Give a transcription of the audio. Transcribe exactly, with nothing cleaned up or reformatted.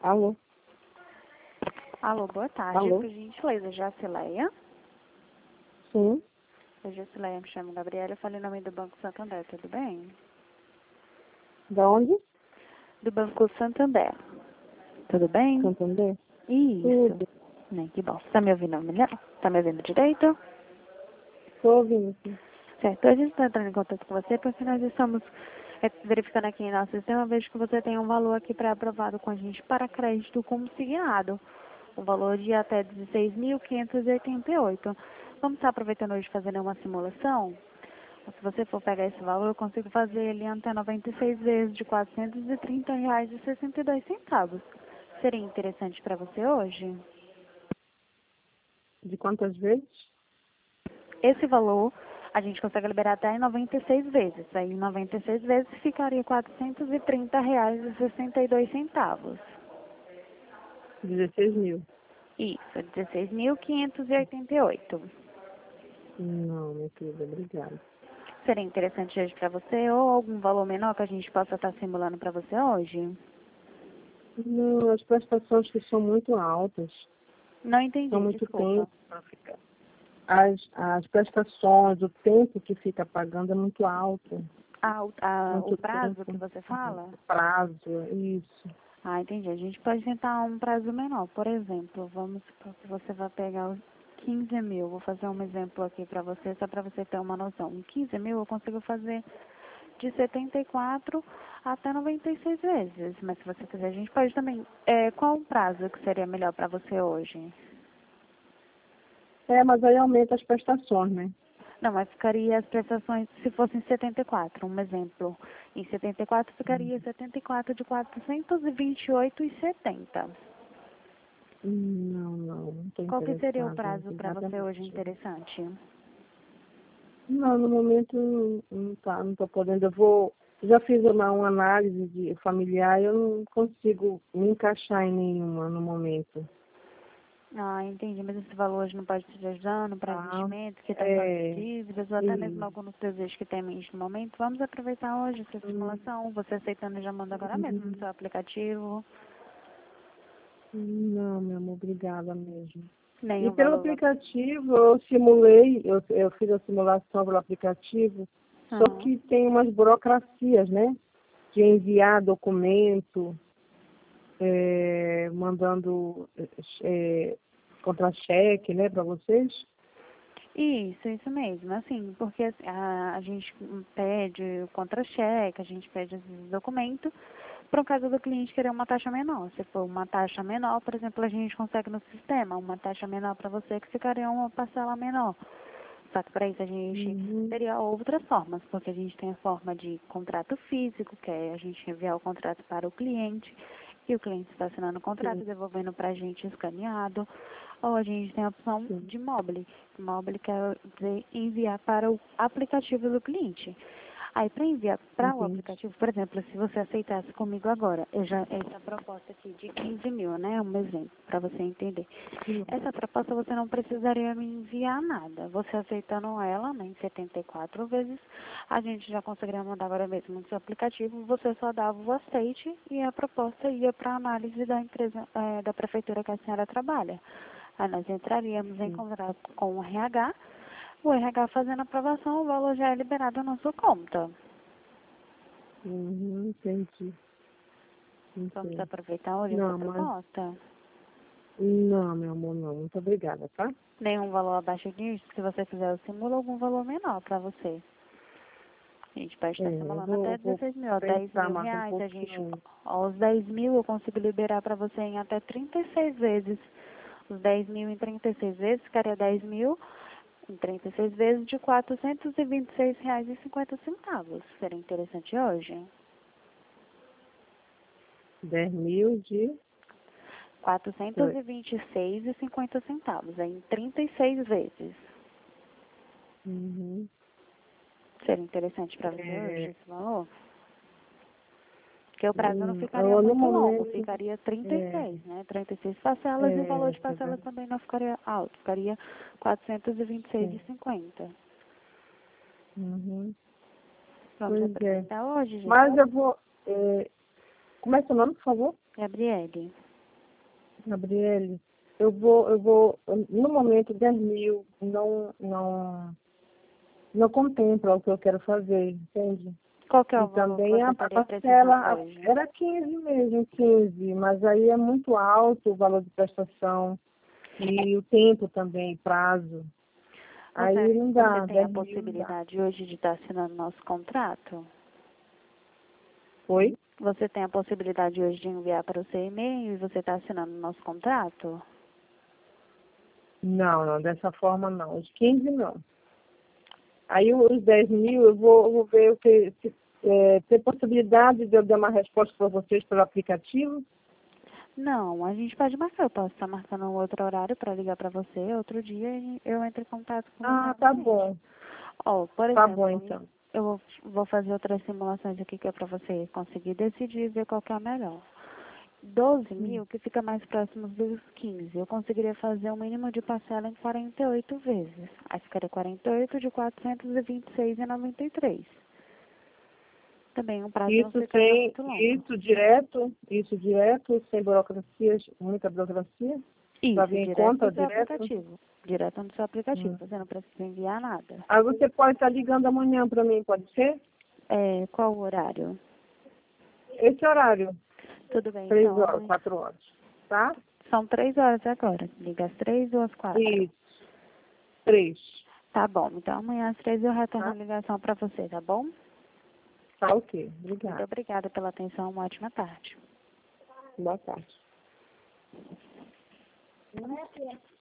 Alô? Alô, boa tarde. Alô? Por gentileza, Jacileia. Sim. Eu, Jacileia, me chamo Gabriela, eu falei em nome do Banco Santander, tudo bem? Da onde? Do Banco Santander. Tudo bem? Santander? Isso. Tudo. Né, que bom. Tá me ouvindo melhor? Tá me ouvindo direito? Tô ouvindo, sim. Certo. A gente está entrando em contato com você porque nós estamos é, verificando aqui em nosso sistema, vejo que você tem um valor aqui pré-aprovado com a gente para crédito consignado. Um valor de até dezesseis mil quinhentos e oitenta e oito. Vamos estar aproveitando hoje fazendo uma simulação? Se você for pegar esse valor, eu consigo fazer ele até noventa e seis vezes de quatrocentos e trinta reais e sessenta e dois centavos. Seria interessante para você hoje? De quantas vezes? Esse valor a gente consegue liberar até em noventa e seis vezes. Aí em noventa e seis vezes ficaria quatrocentos e trinta reais e sessenta e dois centavos. dezesseis mil. Isso, dezesseis mil quinhentos e oitenta e oito. Não, minha querida, obrigada. Seria interessante hoje para você ou algum valor menor que a gente possa estar simulando para você hoje? Não, as prestações que são muito altas. Não São entendi, muito desculpa. tempo para ficar. As, as prestações, o tempo que fica pagando é muito alto. Ah, o, a, o Muito prazo tempo. que você fala? Prazo, isso. Ah, entendi. A gente pode tentar um prazo menor. Por exemplo, vamos supor que você vai pegar os quinze mil. Vou fazer um exemplo aqui para você, só para você ter uma noção. Em quinze mil eu consigo fazer de setenta e quatro até noventa e seis vezes. Mas se você quiser, a gente pode também. É, qual o prazo que seria melhor para você hoje? É, mas aí aumenta as prestações, né? Não, mas ficaria as prestações se fossem setenta e quatro, um exemplo. Em setenta e quatro ficaria setenta e quatro de quatrocentos e vinte e oito e setenta. Não, não, não estou Qual que seria o interessada. prazo para Nada você hoje disso. interessante? Não, no momento não não tá, não estou podendo. Eu vou. Já fiz uma, uma análise de familiar, eu não consigo me encaixar em nenhuma no momento. Ah, entendi, mas esse valor hoje não pode te ajudando para Tá? investimentos, quitação de É. dívidas ou até mesmo E, alguns desejos que tem em mente no momento. Vamos aproveitar hoje essa hum, estimulação. Você aceitando, já manda agora mesmo no hum, seu aplicativo. não, meu amor, obrigada mesmo. E Nenhum pelo valor. aplicativo, eu simulei, eu, eu fiz a simulação pelo aplicativo, só Aham. que tem umas burocracias, né? De enviar documento, é, mandando é, contra-cheque, né, para vocês. Isso, isso mesmo. Assim, porque assim, a, a gente pede o contra-cheque, a gente pede esses documentos, para o caso do cliente querer uma taxa menor. Se for uma taxa menor, por exemplo, a gente consegue no sistema uma taxa menor para você que ficaria uma parcela menor. Só que para isso a gente Uhum, teria outras formas, porque a gente tem a forma de contrato físico, que é a gente enviar o contrato para o cliente, e o cliente está assinando o contrato sim, e devolvendo para a gente escaneado. Ou a gente tem a opção sim. de mobile. Mobile quer dizer enviar para o aplicativo do cliente. Aí, para enviar para o Entendi. aplicativo, por exemplo, se você aceitasse comigo agora, eu já, essa proposta aqui de quinze mil, né? Um exemplo, para você entender. Sim, Essa proposta você não precisaria me enviar nada. Você aceitando ela, né, em setenta e quatro vezes, a gente já conseguiria mandar agora mesmo no seu aplicativo, você só dava o aceite e a proposta ia para a análise da empresa, eh, da prefeitura que a senhora trabalha. Aí nós entraríamos em sim. contato com o R H, o R H fazendo a aprovação, o valor já é liberado na sua conta. Uhum, entendi. Vamos Entendi. aproveitar hoje essa Não, mas proposta? não, meu amor, não. Muito obrigada, tá? Nenhum valor abaixo disso, se você quiser eu simulo algum valor menor para você. A gente pode É, estar eu simulando vou, até vou dezesseis mil, dez pensar mil mais um reais, a gente, pouquinho. aos dez mil eu consigo liberar para você em até trinta e seis vezes. Os dez mil em trinta e seis vezes, ficaria dez mil em trinta e seis vezes de quatrocentos e vinte e seis reais e cinquenta centavos. Seria interessante hoje? Dez mil de. quatrocentos e vinte e seis reais e cinquenta centavos, aí em trinta e seis vezes. Uhum. Seria interessante para você hoje É, esse valor? Porque o prazo não hum, ficaria eu, no muito longo, momento. ficaria trinta e É, seis, né? trinta e seis parcelas e o valor é, de é parcelas verdade. também não ficaria alto, ficaria quatrocentos e vinte e seis É. reais e cinquenta centavos. Uhum. Vamos Pois é. aproveitar hoje, Mas Gisele? eu vou. É, como é seu nome, por favor? Gabriele. Gabriele, eu vou, eu vou, no momento, dez mil não, não, não contempla o que eu quero fazer, entende? Qual que é E o valor que também você a estaria precisando parcela hoje? era quinze mesmo, quinze, mas aí é muito alto o valor de prestação e o tempo também, prazo. Aí Você, não você dá, tem a dez mil não dá. possibilidade hoje de estar assinando nosso contrato? Foi? Você tem a possibilidade hoje de enviar para o seu e-mail e você está assinando nosso contrato? Não, não, dessa forma não. Os quinze não. Aí os dez mil eu vou, eu vou ver o que se, é, tem possibilidade de eu dar uma resposta para vocês pelo aplicativo. Não, a gente pode marcar. Eu posso estar marcando um outro horário para ligar para você. Outro dia eu entro em contato com você Ah, tá novamente. bom. Ó, por Tá bom exemplo, então. eu vou, vou fazer outras simulações aqui que é para você conseguir decidir e ver qual que é a melhor. doze Hum. mil, que fica mais próximo dos quinze. Eu conseguiria fazer um mínimo de parcela em quarenta e oito vezes. Aí ficaria quarenta e oito de quatrocentos e vinte e seis reais e noventa e três centavos. Também um prazo não Isso ficaria sem, muito longo. isso direto, isso direto, sem burocracia, muita burocracia, para Isso, vir em direto conta do seu direto. aplicativo. Direto no seu aplicativo. Hum. Você não precisa enviar nada. Aí você pode estar ligando amanhã para mim, pode ser? É, qual o horário? Esse horário, Tudo bem, três então horas, amanhã. quatro horas, tá? São três horas agora. Liga às três ou às quatro. Isso, três, Tá bom. Então amanhã às três eu retorno a tá? ligação para você, tá bom? Tá ok, Muito obrigada. obrigada pela atenção. Uma ótima tarde. Boa tarde.